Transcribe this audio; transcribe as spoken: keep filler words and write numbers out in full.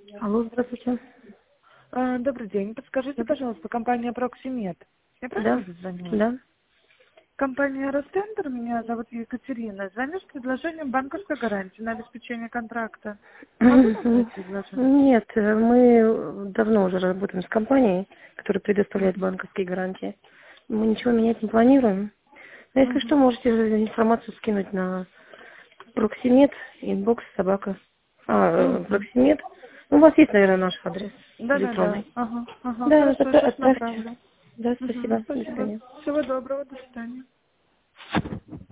Алло, здравствуйте. А, Добрый день. Подскажите, пожалуйста, компания Proximate. Я Да, правильно зазвонила? да. Компания Ростендер, меня зовут Екатерина. Звоню с предложением банковской гарантии на обеспечение контракта. Могу вам дать предложение? Нет, мы давно уже работаем с компанией, которая предоставляет банковские гарантии. Мы ничего менять не планируем. Но если что, Мгм. можете информацию скинуть на Proximate, инбокс, собака. А, э, Мгм. Proximate. Ну, у вас есть, наверное, наш адрес Да-да-да. электронный. Ага, ага. Да, Хорошо, отпра- сейчас отправьте. направлю. Да, Мгм. спасибо. До Спасибо. свидания. Всего доброго. До свидания.